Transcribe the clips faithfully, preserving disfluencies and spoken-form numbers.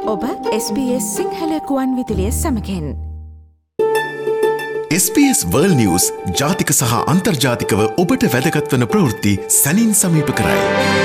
ඔබ S B S Sinhala කුවන් විදුලිය සමඟෙන් S B S World News ජාතික සහ අන්තර්ජාතිකව ඔබට වැදගත් වන ප්‍රවෘත්ති සැනින් සමීප කරයි.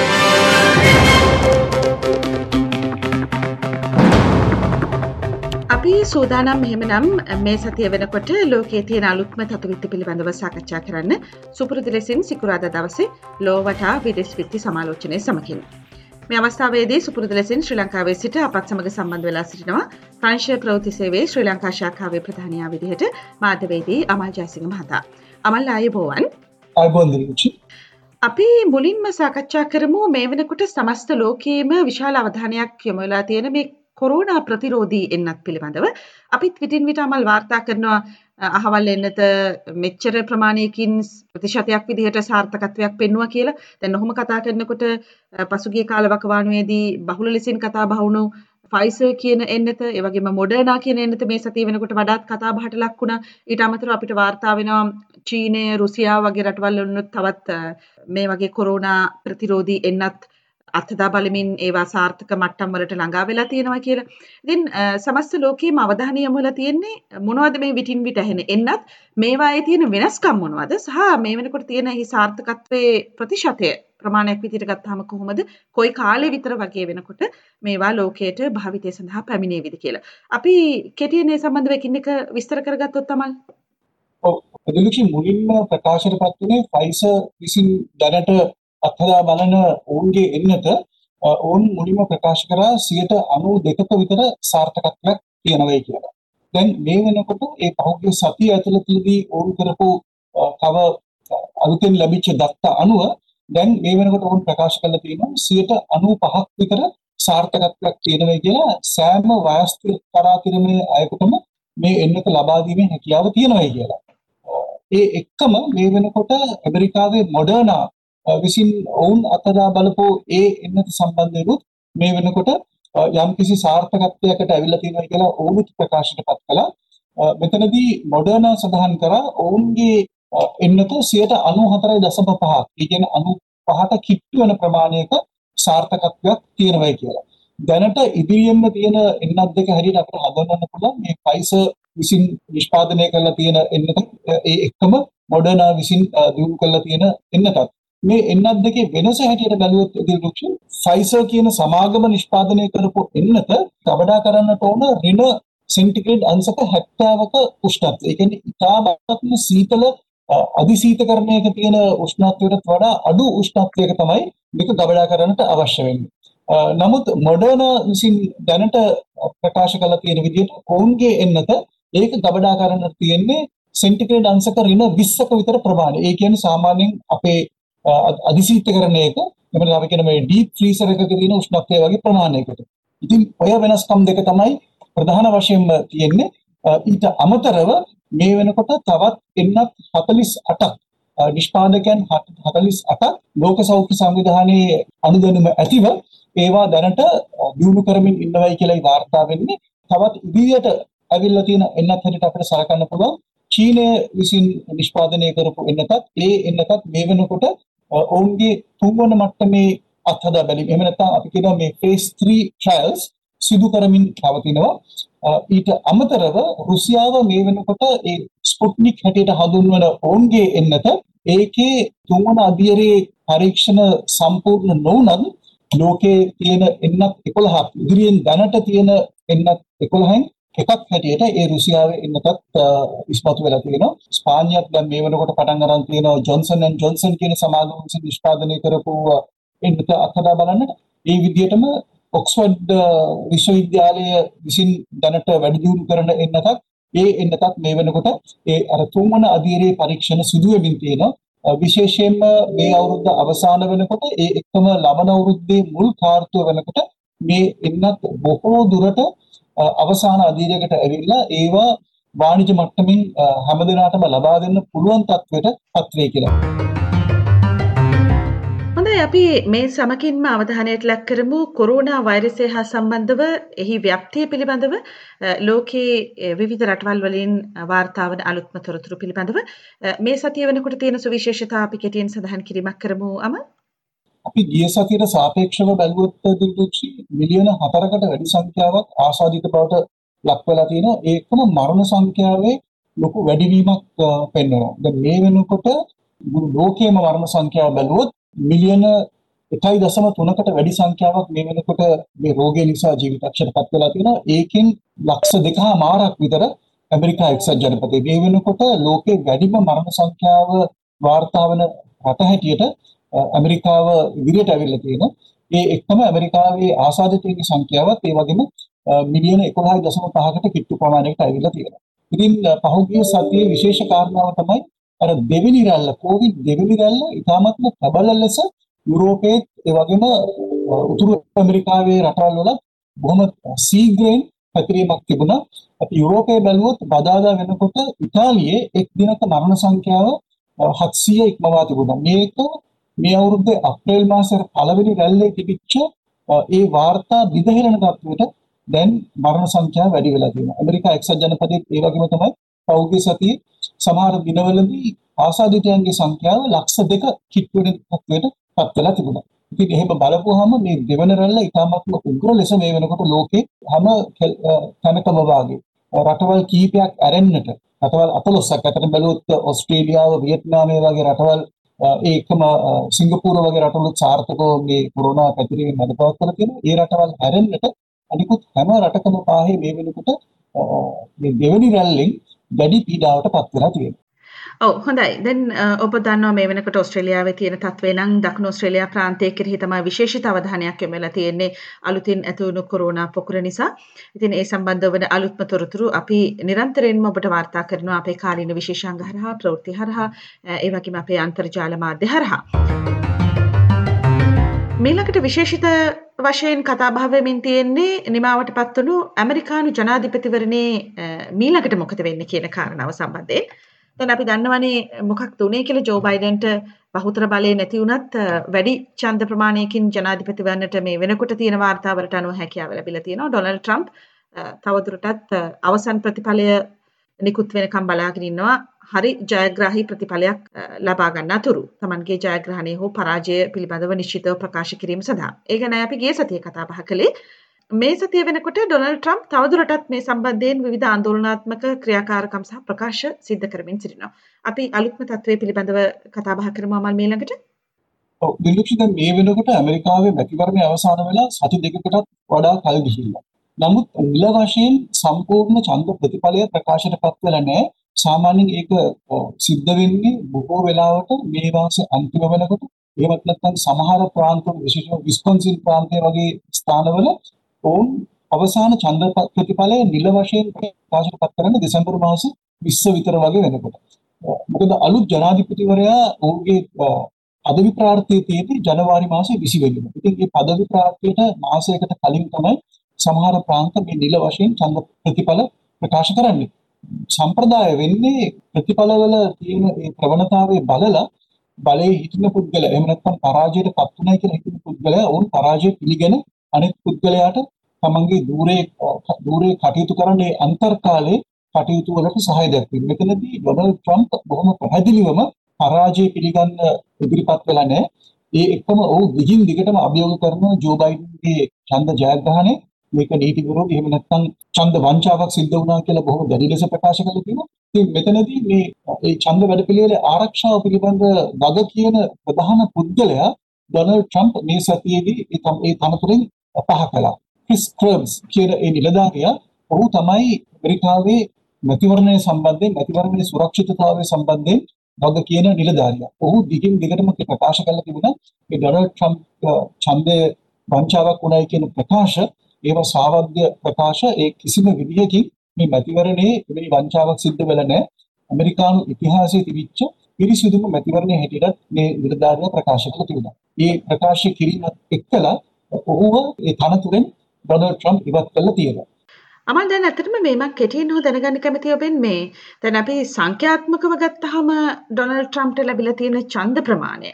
අපි සූදානම් මෙහෙමනම් මේ සතිය වෙනකොට ලෝකයේ තියෙන අලුත්ම තත්ත්ව පිළිබඳව සාකච්ඡා කරන්න සුපුරුදු ලෙසින් සිකුරාදා දවසේ ලෝවටා විදේශ විත්ති සමාලෝචනය සමගින්. මේ අවස්ථාවේදී සුපුරුදු ලෙසින් ශ්‍රී ලංකාවේ සිට අපත් සමග සම්බන්ධ වෙලා සිටිනවා ප්‍රංශීය ප්‍රවෘත්ති සේවයේ ශ්‍රී ලංකා ශාඛාවේ ප්‍රධානියා විදිහට මාධ්‍යවේදී අමල් ජයසිංහ මහතා. අමල් ආයුබෝවන්. ආයුබෝවන්. අපි මුලින්ම සාකච්ඡා කරමු මේ වෙනකොට සමස්ත ලෝකයේම විශාල අවධානයක් යොමු වෙලා තියෙන මේ කොරෝනා ප්‍රතිරෝධී එන්නත් පිළිබඳව. අපිත් විටින් විට අමල් වාර්තා කරනවා අහවල් එන්නත මෙච්චර ප්‍රමාණයකින් ප්‍රතිශතයක් විදිහට සාර්ථකත්වයක් පෙන්වුවා කියලා. දැන් ඔහොම කතා කරනකොට පසුගිය කාලවකවානුවේදී බහුල ලෙසින් කතා බහ වුණු ෆයිසර් කියන එන්නත, ඒ වගේම මොඩර්නා කියන එන්නත මේ සතිය වෙනකොට වඩාත් කතා බහට ලක් වුණා. ඊට අමතරව අපිට වාර්තා වෙනවා චීනය, රුසියාව වගේ රටවල් වලින් තවත් මේ වගේ කොරෝනා ප්‍රතිරෝධී එන්නත් අත්දා බලමින් ඒවා සාර්ථක මට්ටම් වලට ළඟා වෙලා තියෙනවා කියලා. ඉතින් සමස්ත ලෝකයේම අවධානය යොමු වෙලා තියෙන්නේ මොනවද මේ විටින් විට ඇහෙන එන්නත් මේවායේ තියෙන වෙනස්කම් මොනවද සහ මේ වෙනකොට තියෙන එහි සාර්ථකත්වයේ ප්‍රතිශතය ප්‍රමාණයක් විදිහට ගත්තාම කොහොමද කොයි කාලෙ විතර වගේ වෙනකොට මේවා ලෝකයට භාවිතය සඳහා පැමිණේවිද කියලා. අපි කෙටියෙන් මේ සම්බන්ධව එකින් එක විස්තර කරගත්තොත් තමයි. ඔව් එදිනෙකි මුලින්ම ප්‍රකාශයටපත් වුණේ ෆයිසර් විසින් දැනට අත්හදා බලන ඔවුන්ගේ එන්නත ඔවුන් මුලින්ම ප්‍රකාශ කරා සියයට අනූ දෙකක විතර සාර්ථකත්වයක් තියෙනවා කියලා. දැන් මේ වෙනකොට ඒ පහුගිය සතිය ඇතුළතදී ඔවුන් කරපු තව අලුතෙන් ලැබිච්ච දත්ත අනුව දැන් මේ වෙනකොට ඔවුන් ප්‍රකාශ කරලා තියෙනවා සියයට අනූ පහක් විතර සාර්ථකත්වයක් තියෙනවා කියලා සෑම වයස් තරාතිරමේ අයෙකුටම මේ එන්නත ලබා දීමේ හැකියාව තියෙනවා කියලා. ඒ එක්කම මේ වෙනකොට ඇමරිකාවේ මොඩර්නා විසින් ඔවුන් අත්දා බලපු ඒ එන්නත සම්බන්ධයෙන් මේ වෙනකොට යම්කිසි සාර්ථකත්වයකට ඇවිල්ලා තියෙනවා කියලා ඔවුන් ප්‍රකාශයටපත් කළා. මෙතනදී මොඩර්නා සඳහන් කරා ඔවුන්ගේ එන්නත සියයට අනූ හතරයි දශම පහ. ඒ කියන්නේ අනූ පහට කිට්ටු වෙන ප්‍රමාණයක සාර්ථකත්වයක් තියෙනවා කියලා. දැනට ඉදිරියෙන්ම තියෙන එන්නත් දෙක හැටියට අපිට හඳුන්වන්න පුළුවන් මේ ෆයිසර් විසින් නිෂ්පාදනය කරලා තියෙන එන්නත ඒ එක්කම මොඩර්නා විසින් දියුණු කරලා තියෙන එන්නතත්. මේ එන්නත් දෙකේ වෙනස හැටියට බැලුවොත් ඉදිරියට ෆයිසර් කියන සමාගම නිෂ්පාදනය කරපු එන්නත කවදා කරන්නට ඕන ඍණ සෙන්ටිග්‍රේඩ් අංශක හැත්තෑවක උෂ්ණත්වය. ඒ කියන්නේ ඉතාමත්ම සීතල අධිසීතකරණයක තියෙන උෂ්ණත්වයට වඩා අඩු උෂ්ණත්වයක තමයි මේක ගබඩා කරන්නට අවශ්‍ය වෙන්නේ. නමුත් මොඩර්නා විසින් දැනට ප්‍රකාශ කළ තියෙන විදිහට ඔවුන්ගේ එන්නත ඒක ගබඩා කරන්න තියෙන්නේ සෙන්ටිග්‍රේඩ් අංශක ඍණ විස්සක විතර ප්‍රමාණය. ඒ කියන්නේ සාමාන්‍යයෙන් අපේ අධිසීතකරණයක එමෙන්න අපි කියන මේ ඩීප් ෆ්‍රීසර් එකක තියෙන උෂ්ණත්වය වගේ ප්‍රමාණයකට. ඉතින් ඔය වෙනස්කම් දෙක තමයි ප්‍රධාන වශයෙන්ම තියෙන්නේ. ඊට අමතරව මේ වෙනකොට තවත් එන්නත් හතළිස් අටක් නිෂ්පාදකයන් හතළිස් අටක් ලෝක සෞඛ්‍ය සංවිධානයේ අනුදැනුම ඇතිව ඒවා දැනට දියුණු කරමින් ඉන්නවයි කියලා වාර්තා වෙන්නේ. තවත් ඉදිරියට ඇවිල්ලා තියෙන එන්නත් හැටියට අපිට සලකන්න පුළුවන් චීනය විසින් නිෂ්පාදනය කරපු එන්නතත් ඒ එන්නතත් මේ වෙනකොට ඔවුන්ගේ තුන්වන මට්ටමේ අත්හදා බැලීම එහෙම නැත්නම් අපි කියනවා මේ ෆේස් ත්‍රී ට්‍රයල්ස් සිදු කරමින් පවතිනවා. ඊට අමතරව රුසියාව මේ වෙනකොට ඒ ස්පුට්නික් හැටියට හඳුන්වන ඔවුන්ගේ එන්නත ඒකේ තුන්වන අධීරයේ පරීක්ෂණ සම්පූර්ණ නොවුනත් ලෝකයේ තියෙන එන්නත් එකොළහක් ඉදිරියෙන් දැනට තියෙන එන්නත් එකොළහෙන් එකක් හැටියට ඒ රුසියාවේ එන්නතත් ඉස්මතු වෙලා තියෙනවා. ස්පාඤ්ඤයත් දැන් මේ වෙනකොට පටන් අරන් තියෙනවා ජොන්සන් ඇන්ඩ් ජොන්සන් කියන සමාගම විසින් නිෂ්පාදනය කරපු එන්නත අත්හදා බලන්න. ඒ විදිහටම ඔක්ස්ෆර්ඩ් විශ්වවිද්‍යාලය විසින් දැනට වැඩි දියුණු කරන එන්නතත් ඒ එන්නතත් මේ වෙනකොට ඒ අර තුන්වන අධීරයේ පරීක්ෂණ සිදු වෙමින් තියෙනවා. විශේෂයෙන්ම මේ අවුරුද්ද අවසාන වෙනකොට ඒ එක්කම ලබන අවුරුද්දේ මුල් කාර්තුව වෙනකොට මේ එන්නත් බොහෝ දුරට අවසාන අධීරයකට ඇවිල්ලා ඒවා වාණිජ මට්ටමින් හැමදෙනාටම ලබා දෙන්න පුළුවන් තත්ත්වයට පත් වෙයි කියලා. හොඳයි අපි මේ සමකින්ම අවධානයට ලක් කරමු කොරෝනා වෛරසය හා සම්බන්ධව එහි ව්‍යාප්තිය පිළිබඳව ලෝකයේ විවිධ රටවල් වලින් වාර්තා වන අලුත්ම තොරතුරු පිළිබඳව මේ සතිය වෙනකොට තියෙන සුවිශේෂතා අපි කෙටියෙන් සඳහන් කිරීමක් කරමු. අම අපි ගිය සතියට සාපේක්ෂව බැලුවොත් දිනුච්චි මිලියන හතරකට වැඩි සංඛ්‍යාවක් ආසාදිත බවට ලක් වෙලා තියෙනවා. ඒකම මරණ සංඛ්‍යාවේ ලොකු වැඩිවීමක් පෙන්වනවා. දැන් මේ වෙනකොට මුළු ලෝකයේම මරණ සංඛ්‍යාව බැලුවොත් මිලියන එකයි දශම තුනකට වැඩි සංඛ්‍යාවක් මේ වෙනකොට මේ රෝගය නිසා ජීවිතක්ෂරපත් වෙලා තියෙනවා. ඒකෙන් ලක්ෂ දෙකමාරක් විතර ඇමරිකා එක්සත් ජනපදයේ. මේ වෙනකොට ලෝකයේ වැඩිම මරණ සංඛ්‍යාව වාර්තා වන රට හැටියට ඇමරිකාව ඉදිරියට ඇවිල්ලා තියෙනවා. ඒ එක්කම ඇමරිකාවේ ආසාදිතයින්ගේ සංඛ්‍යාවත් ඒ වගේම මිලියන එකොළහයි දශම පහකට කිට්ටු ප්‍රමාණයකට ඇවිල්ලා තියෙනවා. ඉතින් පහුගිය සතියේ විශේෂ කාරණාව තමයි අර දෙවෙනි රැල්ල කොවිඩ් දෙවෙනි රැල්ල ඉතාමත්ම ප්‍රබල ලෙස යුරෝපයේ ඒ වගේම උතුරු ඇමරිකාවේ රටවල් වල බොහොම සීඝ්‍රයෙන් පැතිරීමක් තිබුණා. අපි යුරෝපයේ බැලුවොත් බදාදා වෙනකොට ඉතාලියේ එක් දිනක මරණ සංඛ්‍යාව හත්සිය ඉක්මවා තිබුණා. මේක මේ අවුරුද්දේ අප්‍රේල් මාසයේ පළවෙනි රැල්ලේ තිබිච්ච ඒ වාර්තා දිදහෙරන තත්ත්වයට දැන් මරණ සංඛ්‍යාව වැඩි වෙලා තියෙනවා. ඇමරිකා එක්සත් ජනපදයේ ඒ වගේම තමයි පෞද්ගලික සතියේ සමහර දිනවලදී ආසාදිතයන්ගේ සංඛ්‍යාව ලක්ෂ දෙක කිට්ටු වෙන තත්ත්වයට පත් වෙලා තිබුණා. ඉතින් එහෙම බලපුවාම මේ දෙවන රැල්ල ඉතාමත්ම උග්‍ර ලෙස මේ වෙනකොට ලෝකේ හැම තැනකම වාගේ රටවල් කීපයක් ඇරෙන්නට රටවල් අතලොස්සක් අතර බැලුවොත් ඕස්ට්‍රේලියාව වියට්නාමය වගේ රටවල් ඒකම සිංගප්පූර වගේ රටවල් සාර්ථකව මේ කොරෝනා පැතිරීම මැදපවත්වලා තියෙනවා. ඒ රටවල් ඇරෙන්නට අනිකුත් හැම රටකම පාහේ මේ වෙනකොට මේ දෙවෙනි රැල්ලෙන් දැඩි පීඩාවට පත් වෙලා තියෙනවා. ඔව් හොඳයි. දැන් ඔබ දන්නවා මේ වෙනකොට ඕස්ට්‍රේලියාවේ තියෙන තත්ත්වය නම් දකුණු ඕස්ට්‍රේලියා ප්‍රාන්තයේ කෙරෙහි තමයි විශේෂිත අවධානයක් යොමු වෙලා තියෙන්නේ අලුතින් ඇති වුණු කොරෝනා පොකුර නිසා. ඉතින් ඒ සම්බන්ධව වෙන අලුත්ම තොරතුරු අපි නිරන්තරයෙන්ම ඔබට වාර්තා කරනවා අපේ කාලීන විශේෂාංග හරහා, ප්‍රවෘත්ති හරහා, ඒ වගේම අපේ අන්තර්ජාල මාධ්‍ය හරහා. මීළඟට විශේෂිත වශයෙන් කතා බහ වෙමින් තියෙන්නේ නිමාවටපත් වුණු ඇමරිකානු ජනාධිපතිවරණේ මීළඟට මොකද වෙන්නේ කියන කාරණාව සම්බන්ධයෙන්. දැන් අපි දන්නවනේ මොකක්ද උනේ කියලා ජෝ බයිඩන්ට බහුතර බලය නැති වුණත් වැඩි ඡන්ද ප්‍රමාණයකින් ජනාධිපති වන්නට මේ වෙනකොට තියෙන වාර්තාවලට අනුව හැකියාව ලැබිලා තියෙනවා. ඩොනල්ඩ් ට්‍රම්ප් තවදුරටත් අවසන් ප්‍රතිඵලය නිකුත් වෙනකම් බලාගෙන ඉන්නවා. හරි ජයග්‍රාහී ප්‍රතිඵලයක් ලබා ගන්න අතුරු තමන්ගේ ජයග්‍රහණය හෝ පරාජය පිළිබඳව නිශ්චිතව ප්‍රකාශ කිරීම සඳහා. ඒ ගැන අපි ගිය සතියේ කතා බහ කළේ. මේ සතිය වෙනකොට ඩොනල්ඩ් ට්‍රම්ප් තවදුරටත් මේ සම්බන්ධයෙන් විවිධ ආందోලනාත්මක ක්‍රියාකාරකම් සහ ප්‍රකාශ සිද්ධ කරමින් සිටිනවා. අපි අලුත්ම තත්ත්වයේ පිළිබඳව කතා බහ කරමු අමල් මේ ළඟට. ඔව් දිලුක්ෂි දැන් මේ වෙනකොට ඇමරිකාවේ මැතිවරණය අවසන් වෙලා සති දෙකකටත් වඩා කල් ගිහිල්ලා. නමුත් නිල වශයෙන් සම්පූර්ණ ඡන්ද ප්‍රතිඵලය ප්‍රකාශයටපත් වෙලා නැහැ. සාමාන්‍යයෙන් ඒක සිද්ධ වෙන්නේ බොහෝ වෙලාවට මේ මාසේ අන්තිම වෙනකොට. එහෙමත් නැත්නම් සමහර ප්‍රාන්තවල විශේෂයෙන් විස්කොන්සින් ප්‍රාන්තය වගේ ස්ථානවල ඔවුන් අවසාන ඡන්ද ප්‍රතිඵලය නිල වශයෙන් ප්‍රකාශපත් කරන දෙසැම්බර් මාස විස්ස විතර වගේ වෙනකොට. මොකද අලුත් ජනාධිපතිවරයා ඔහුගේ පදවි ප්‍රාර්ථයේ තියෙන්නේ ජනවාරි මාසේ විසි වෙනිදා. ඉතින් මේ පදවි ප්‍රාර්ථයට මාසයකට කලින් තමයි සමහර ප්‍රාන්ත මේ නිල වශයෙන් ඡන්ද ප්‍රතිඵල ප්‍රකාශ කරන්නේ. සම්ප්‍රදාය වෙන්නේ ප්‍රතිඵලවල තියෙන ඒ ප්‍රවණතාවයේ බලලා බලයේ හිටින පුද්ගලයා එහෙම නැත්නම් පරාජයට පත් වුණයි කියලා හිතන පුද්ගලයා වුන් පරාජය පිළිගෙන අනෙක් පුද්ගලයාට තමන්ගේ දූරේ දූරේ කටයුතු කරන්නේ අන්තර්කාලයේ කටයුතු වලට සහාය දක්වන. මෙතනදී ඩොනල්ඩ් ට්‍රම්ප් බොහොම පැහැදිලිවම පරාජය පිළිගන්න ඉදිරිපත් වෙලා නැහැ. ඒ එක්කම ඔහු දිගින් දිගටම අභියෝග කරන ජෝ බයිඩන්ගේ ඡන්ද ජයග්‍රහණය මේක නීති විරෝධී එහෙම නැත්නම් ඡන්ද වංචාවක් සිද්ධ වුණා කියලා බොහොම දැඩි ලෙස ප්‍රකාශ කළා තියෙනවා. ඉතින් මෙතනදී මේ ඒ ඡන්ද වැඩපිළිවෙලේ ආරක්ෂාව පිළිබඳ වග කියන ප්‍රධාන පුද්ගලයා ඩොනල්ඩ් ට්‍රම්ප් මේ සතියේදී ඒ තනතුරෙන් පහ කළා. ක්‍රිස් ක්‍රබ්ස් කියන ඒ නිලධාරියා ඔහු තමයි ඇමරිකාවේ මැතිවරණය සම්බන්ධයෙන් මැතිවරණයේ සුරක්ෂිතතාවය සම්බන්ධයෙන් වග කියන නිලධාරියා. ඔහු දිගින් දිගටම ප්‍රකාශ කළා තිබුණා මේ ඩොනල්ඩ් ට්‍රම්ප් ඡන්දයේ වංචාවක් වුණයි කියන ප්‍රකාශ ඒවා සාවද්‍ය ප්‍රකාශ ඒ කිසිම විදිහකින් මේ මැතිවරණයේ මේ වංචාවක් සිද්ධ වෙලා නැහැ. ඇමරිකානු ඉතිහාසයේ තිබිච්ච පිරිසිදුම මැතිවරණයේ හැටියට මේ නිලධාරියා ප්‍රකාශ කළා තිබුණා. මේ ප්‍රකාශ කිරීමත් එක්කලා ඔහුව ඒ තනතුරෙන් ඩොනල්ඩ් ට්‍රම්ප් ඉවත් කළා තියෙනවා. අමල් දැන් ඇත්තටම මේ මම කෙටියෙන් හො දැනගන්න කැමතියි ඔබෙන් මේ දැන් අපි සංඛ්‍යාත්මකව ගත්තාම ඩොනල්ඩ් ට්‍රම්ප්ට ලැබිලා තියෙන ඡන්ද ප්‍රමාණය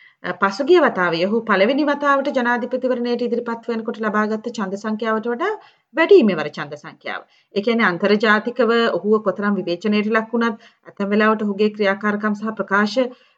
පසුගිය වතාවේ ඔහු පළවෙනි වතාවට ජනාධිපතිවරණයට ඉදිරිපත් වෙනකොට ලබාගත් ඡන්ද සංඛ්‍යාවට වඩා වැඩි මෙවර ඡන්ද සංඛ්‍යාව. ඒ කියන්නේ අන්තර්ජාතිකව ඔහුව කොතරම් විවේචනයට ලක් වුණත් ඇතැම් වෙලාවට ඔහුගේ ක්‍රියාකාරකම් සහ ප්‍රකාශ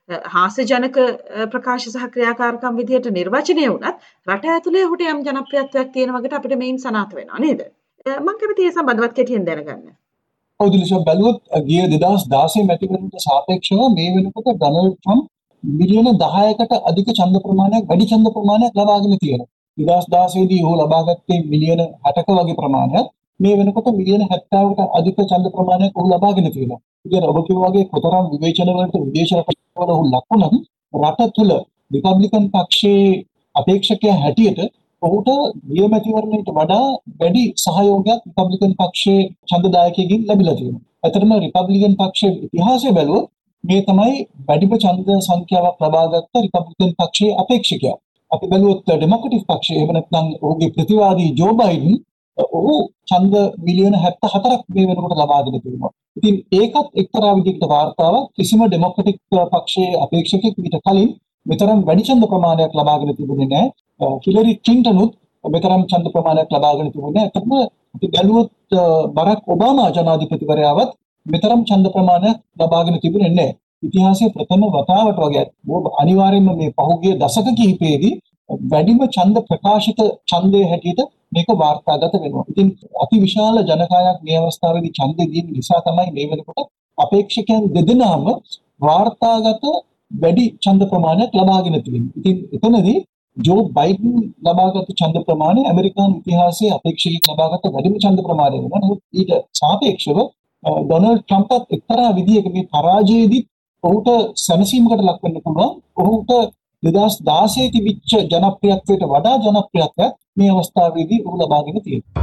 හාස්‍යජනක ප්‍රකාශ සහ ක්‍රියාකාරකම් විදිහට නිර්වචනය වුණත් රට ඇතුලේ ඔහුට යම් ජනප්‍රියත්වයක් තියෙන වගේට අපිට මේන් සනාථ වෙනවා නේද? මම කැමතියි ඒ සම්බන්ධවත් කෙටියෙන් දැනගන්න. ඔව් දිලිෂා බැලුවොත් ගිය දෙදාස් දාසය මැතිවරණයට සාපේක්ෂව මේ වෙනකොට ඩොනල්ඩ් ට්‍රම්ප් මිලියන දහයකට අධික ඡන්ද ප්‍රමාණයක් වැඩි ඡන්ද ප්‍රමාණයක් ලබාගෙන තියෙනවා. දෙදාස් දාසය දී ඔහු ලබාගත්තේ මිලියන හැටක වගේ ප්‍රමාණයක්. මේ වෙනකොට මිලියන හැත්තෑවකට අධික ඡන්ද ප්‍රමාණයක් ඔහු ලබාගෙන තියෙනවා. ඉතින් ඔබ කිව්වා වගේ කොතරම් විවේචන වලට විදේශ රටවල ඔහු ලකුණු රට තුල රිපබ්ලිකන් පක්ෂයේ අපේක්ෂකයා හැටියට ඔහුට ගිය මැතිවරණයට වඩා වැඩි සහයෝගයක් රිපබ්ලිකන් පක්ෂයේ ඡන්දදායකයෙක්ගෙන් ලැබිලා තියෙනවා. ඇත්තටම රිපබ්ලිකන් පක්ෂයේ ඉතිහාසය බැලුවොත් මේ තමයි වැඩිම ඡන්ද සංඛ්‍යාවක් ලබාගත්ත රිපබ්ලිකන් පක්ෂයේ අපේක්ෂකයා. අපි බැලුවොත් ඩෙමොක්‍රටික් පක්ෂය එහෙම නැත්නම් ඔහුගේ ප්‍රතිවාදී ජෝ බයිඩන් ඔහු ඡන්ද මිලියන හැත්තෑ හතරක් මේ වෙනකොට ලබාගෙන තියෙනවා. ඉතින් ඒකත් එක්තරා විදිහකට වාර්තාවක් කිසිම ඩෙමොක්‍රටික් පක්ෂයේ අපේක්ෂකෙක් ඊට කලින් මෙතරම් වැඩි ඡන්ද ප්‍රමාණයක් ලබාගෙන තිබුණේ නැහැ. හිලරි ක්ලින්ටනුත් මෙතරම් ඡන්ද ප්‍රමාණයක් ලබාගෙන තිබුණේ නැහැ. ඒකම අපි බැලුවොත් බරක් ඔබාමා ජනාධිපතිවරයාවත් මෙතරම් ඡන්ද ප්‍රමාණයක් ලබාගෙන තිබුණේ නැහැ. ඉතිහාසයේ ප්‍රථම වතාවට වගේ අනිවාර්යයෙන්ම මේ පහුගිය දශක කිහිපයේදී වැඩිම ඡන්ද ප්‍රකාශිත ඡන්දයේ හැටියට මේක වාර්තාගත වෙනවා. ඉතින් අතිවිශාල ජනකායක් මේ අවස්ථාවේදී ඡන්දෙ දීම නිසා තමයි මේ වෙනකොට අපේක්ෂකයන් දෙදෙනාම වාර්තාගත වැඩි ඡන්ද ප්‍රමාණයක් ලබාගෙන තියෙන්නේ. ඉතින් එතනදී ජෝ බයිඩන් ලබාගත් ඡන්ද ප්‍රමාණය ඇමරිකානු ඉතිහාසයේ අපේක්ෂකයෙක් ලබාගත් වැඩිම ඡන්ද ප්‍රමාණය වෙනවා. නමුත් ඊට සාපේක්ෂව ඩොනල්ඩ් ට්‍රම්ප්ත් එක්තරා විදියක මේ පරාජයේදී ඔහුට සැනසීමකට ලක් වෙන්න පුළුවන්. ඔහුට දෙදාස් දාසය තිබිච්ච ජනප්‍රියත්වයට වඩා ජනප්‍රියත්වයක් මේ අවස්ථාවේදී ඔහු ලබාගෙන තියෙනවා.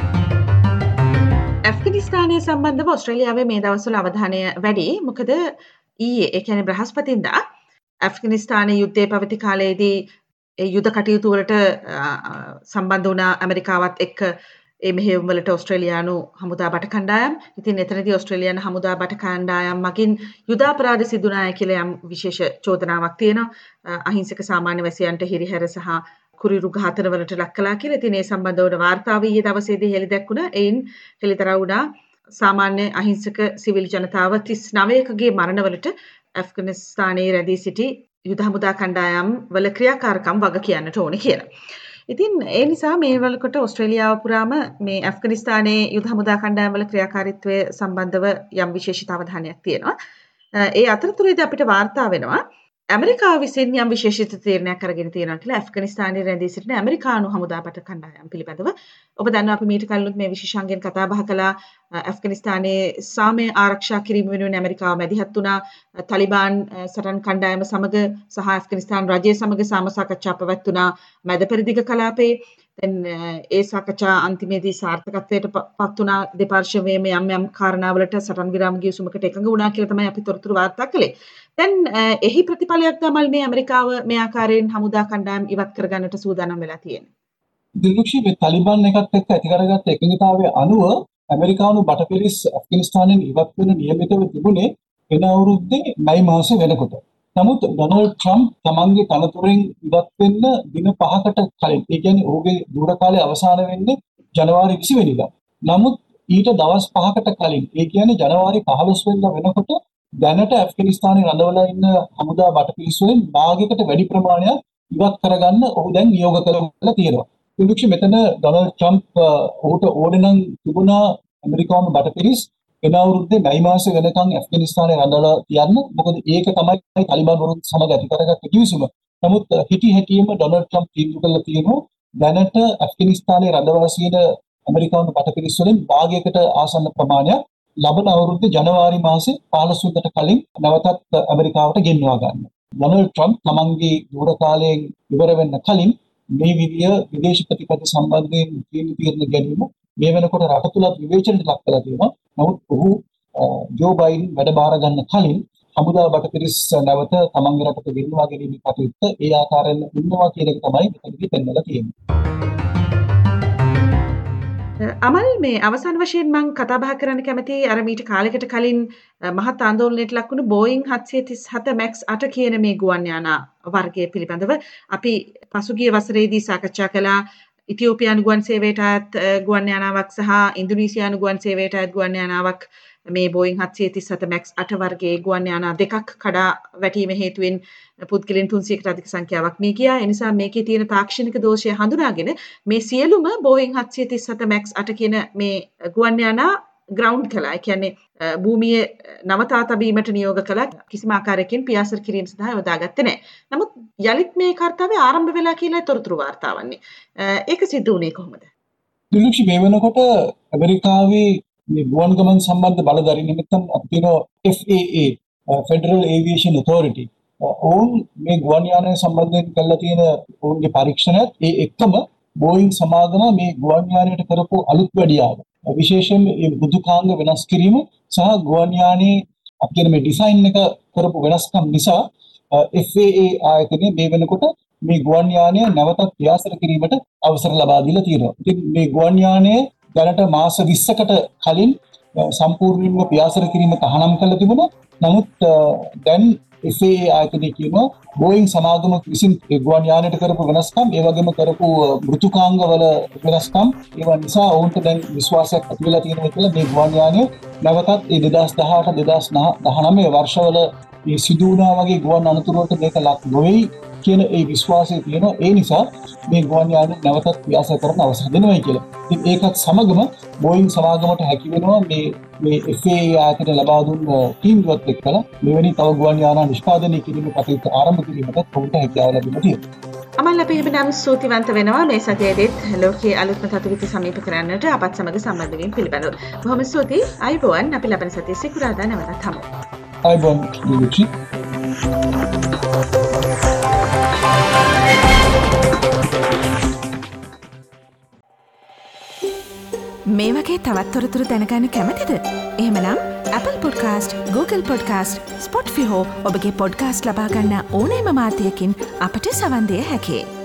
ඇෆ්ගනිස්තානය සම්බන්ධව ඕස්ට්‍රේලියාවේ මේ දවස්වල අවධානය වැඩි. මොකද ඊයේ ඒ කියන්නේ බ්‍රහස්පතින්දා ඇෆ්ගනිස්තානයේ යුද්ධය පැවති කාලයේදී ඒ යුද කටයුතු වලට සම්බන්ධ වුණ ඇමරිකාවත් එක්ක ඒ මෙහෙයුම් වලට ඕස්ට්‍රේලියානු හමුදා බට කණ්ඩායම්. ඉතින් එතනදී ඕස්ට්‍රේලියානු හමුදා බට කණ්ඩායම් මගින් යුද අපරාධ සිදු වුණාය කියලා යම් විශේෂ චෝදනාවක් තියෙනවා. අහිංසක සාමාන්‍ය වැසියන්ට හිරිහැර සහ කුරිරු ඝාතන වලට ලක් කළා කියලා. ඉතින් ඒ සම්බන්ධව වාර්තාව ඊයේ දවසේදී හෙළි දැක්ුණා. එයින් හෙළිතරව් වුණා සාමාන්‍ය අහිංසක සිවිල් ජනතාව තිස් නවයකගේ මරණවලට ඇෆ්ගනිස්තානයේ රැඳී සිටි යුද හමුදා කණ්ඩායම් වල ක්‍රියාකාරකම් වග කියන්නට ඕනේ කියලා. ඉතින් ඒ නිසා මේ වලකට ඕස්ට්‍රේලියාව පුරාම මේ ඇෆ්ගනිස්තානයේ යුද හමුදා කණ්ඩායම් වල ක්‍රියාකාරීත්වය සම්බන්ධව යම් විශේෂිත අවධානයක් තියෙනවා. ඒ අතරතුරේදී අපිට වාර්තා වෙනවා ඇමරිකාව විසින් යම් විශේෂිත තීරණයක් අරගෙන තියෙනවා කියලා ඇෆ්ගනිස්තානයේ රැඳී සිටින ඇමරිකානු හමුදා බට කණ්ඩායම් පිළිබඳව. ඔබ දන්නවා අපි මීට කලිනුත් මේ විශේෂාංගයෙන් කතා බහ කළා. ඇෆ්ගනිස්තානයේ සාමය ආරක්ෂා කිරීම වෙනුවෙන් ඇමරිකාව මැදිහත් වුණා. තාලිබාන් සටන් කණ්ඩායම සමග සහ ඇෆ්ගනිස්තාන රජය සමග සාම සාකච්ඡා පැවැත්වුණා මැද පෙරදිග කලාපයේ. දැන් ඒ සාකච්ඡා අන්තිමේදී සාර්ථකත්වයට පත් වුණා. දෙපාර්ශ්වයේම යම් යම් කාරණාවලට සටන් විරාම ගිවිසුමකට එකඟ වුණා කියලා තමයි අපි තොරතුරු වාර්තා කළේ. දැන් එහි ප්‍රතිඵලයක් තමයි මේ ඇමරිකාව මේ ආකාරයෙන් හමුදා කණ්ඩායම් ඉවත් කරගන්නට සූදානම් වෙලා තියෙන්නේ. දිලුක්ෂි මේ තාලිබාන් එකත් එක්ක ඇති කරගත්ත එකඟතාවයේ අනුව ඇමරිකානු බටපිරිස් ඇෆ්ගනිස්තානයෙන් ඉවත් වෙන නියමිතව තිබුණේ එන අවුරුද්දේ මැයි මාසෙ වෙනකොට. නමුත් ඩොනල්ඩ් ට්‍රම්ප් තමන්ගේ තනතුරෙන් ඉවත් වෙන්න දින පහකට කලින්, ඒ කියන්නේ ඔහුගේ දුර කාලය අවසන් වෙන්නේ ජනවාරි විසි වෙනිදා. නමුත් ඊට දවස් පහකට කලින්, ඒ කියන්නේ ජනවාරි පහළොස් වෙනිදා වෙනකොට දැනට ඇෆ්ගනිස්තානයේ රඳවලා ඉන්න හමුදා බටපිරිස් වලින් භාගයකට වැඩි ප්‍රමාණයක් ඉවත් කරගන්න ඔහු දැන් නියෝග කරලා තියෙනවා. ඉතින් මෙතන ඩොනල්ඩ් ට්‍රම්ප් ඔහුට ඕනේ නම් තිබුණා ඇමරිකානු බටපිරිස් එන අවුරුද්දේ මැයි මාසෙ වෙනකන් ඇෆ්ගනිස්තානයේ රඳවලා තියන්න. මොකද ඒක තමයි තාලිබාන් වරුන් සමග ඇති කරගත්ත කිවිසුම. නමුත් හිටි හැටියෙම ඩොනල්ඩ් ට්‍රම්ප් තීන්දුව කළා තියෙනවා දැනට ඇෆ්ගනිස්තානයේ රඳවා සිටින ඇමරිකානු බටපිරිස් වලින් භාගයකට ආසන්න ප්‍රමාණයක් ලබන අවුරුද්දේ ජනවාරි මාසේ පහළොස් වෙනිදාට කලින් නැවතත් ඇමරිකාවට ගෙන්වා ගන්න. ඩොනල්ඩ් ට්‍රම්ප් තමන්ගේ දුර කාලයෙන් ඉවර වෙන්න කලින් මේ විදිය විදේශ ප්‍රතිපත්ති සම්බන්ධයෙන් තීරණ ගැනීම මේ වෙනකොට රට තුලත් විවේචනයට ලක් කරලා තියෙනවා. නමුත් ඔහු ජෝ බයිඩන් වැඩ බාර ගන්න කලින් හමුදා බටපිරිස් නැවත තමන්ගේ රටට ගෙන්වා ගැනීම කටයුත්ත ඒ ආකාරයෙන් ඉන්නවා කියන එක තමයි මෙතනදී පෙන්වලා තියෙන්නේ. අමල් මේ අවසන් වශයෙන් මම කතා බහ කරන්න කැමති අර මීට කාලයකට කලින් මහත් ආందోලනයට ලක් වුණු බෝයින් හත්සිය තිස් හත මැක්ස් අට කියන මේ ගුවන් යානා වර්ගය පිළිබඳව අපි පසුගිය වසරේදී සාකච්ඡා කළා. ඉතියෝපියානු ගුවන් සේවයට අයත් ගුවන් යානාවක් සහ ඉන්දුනීසියානු ගුවන් සේවයට අයත් ගුවන් යානාවක් මේ බෝයින් හත්සිය තිස් හත මැක්ස් අට වර්ගයේ ගුවන් යාන දෙකක් කඩා වැටීම හේතුවෙන් පුද්ගලයන් තුන්සියයකට අධික සංඛ්‍යාවක් මිය ගියා. ඒ නිසා මේකේ තියෙන තාක්ෂණික දෝෂය හඳුනාගෙන මේ සියලුම බෝයින් හත්සිය තිස් හත මැක්ස් අට කියන මේ ගුවන් යාන ග්‍රවුන්ඩ් කළා. ඒ කියන්නේ භූමියේ නවතා තැබීමට නියෝග කළා. කිසිම ආකාරයකින් පියාසර කිරීම සඳහා යොදාගත්තේ නැහැ. නමුත් යලිත් මේ කාර්යය ආරම්භ වෙලා කියලා තොරතුරු වාර්තා වන්නේ. ඒක සිද්ධ වුණේ කොහොමද? දිලුක්ෂි මේ වෙනකොට ඇමරිකාවේ මේ ගුවන් ගමන් සම්බන්ධ බලධාරී නිමිත්තන් අපි කියන F A A Federal Aviation Authority ඔවුන් මේ ගුවන් යානය සම්බන්ධයෙන් කරලා තියෙන ඔවුන්ගේ පරීක්ෂණයත් ඒ එක්කම බෝයින් සමාගම මේ ගුවන් යානයට කරපු අලුත් වැඩියාව විශේෂයෙන් මේ මෘදුකාංග වෙනස් කිරීම සහ ගුවන් යානයේ අපි කියන මේ ඩිසයින් එක කරපු වෙනස්කම් නිසා F A A ආයතනය මේ වෙනකොට මේ ගුවන් යානය නැවතත් ප්‍රයාසර කිරීමට අවසර ලබා දීලා තියෙනවා. ඉතින් මේ ගුවන් යානය දැනට මාස විස්සකට කලින් සම්පූර්ණයෙන්ම ප්‍රයාසර කිරීම තහනම් කරලා තිබුණා. නමුත් දැන් F A A ආයතනය කියනවා බෝයින් සමාගම විසින් ගුවන් යානයට කරපු වෙනස්කම් ඒ වගේම කරපු මෘදුකාංග වල වෙනස්කම් ඒවා නිසා ඔවුන්ට දැන් විශ්වාසයක් ඇති වෙලා තියෙනවා කියලා මේ ගුවන් යානය නැවතත් ඒ දෙදාස් දහඅට දෙදාස් දහනවය වර්ෂවල මේ සිදු වුණා වගේ ගුවන් අනතුරුවලට මේක ලක් නොවේයි කියන ඒ විශ්වාසය තියෙනවා. ඒ නිසා මේ ගුවන් යානය නැවතත් ප්‍රයාස කරන්න අවසර දෙනවායි කියලා. ඉතින් ඒකත් සමගම බෝයින් සමාගමට හැකි වෙනවා මේ මේ F A A ආයතනය ලබා දුන්න ටීම් එකත් එක්කලා මෙවැනි තව ගුවන් යාන නිෂ්පාදනය කිරීමේ කටයුතු ආරම්භ කිරීමට ඔවුන්ට හැකියාව ලැබෙනවා තියෙනවා. අමල් අපි එහෙමනම් ස්තුතිවන්ත වෙනවා මේ සතියේදීත් ලෝකයේ අලුත්ම තතුවිත සමීප කරන්නට අපත් සමග සම්බන්ධ වීම පිළිබඳව. බොහොම ස්තුතියි. අයිබෝවන් අපි ලබන සතියේ සිකුරාදා නැවතත් හමු. අයිබෝවන් දිලුක්ෂි. මේ වගේ තවත් තොරතුරු දැනගන්න කැමතිද? එහෙමනම් Apple Podcast, Google Podcast, Spotify හෝ ඔබගේ podcast ලබා ගන්න ඕනෑම මාධ්‍යයකින් අපට සවන් දිය හැකියි.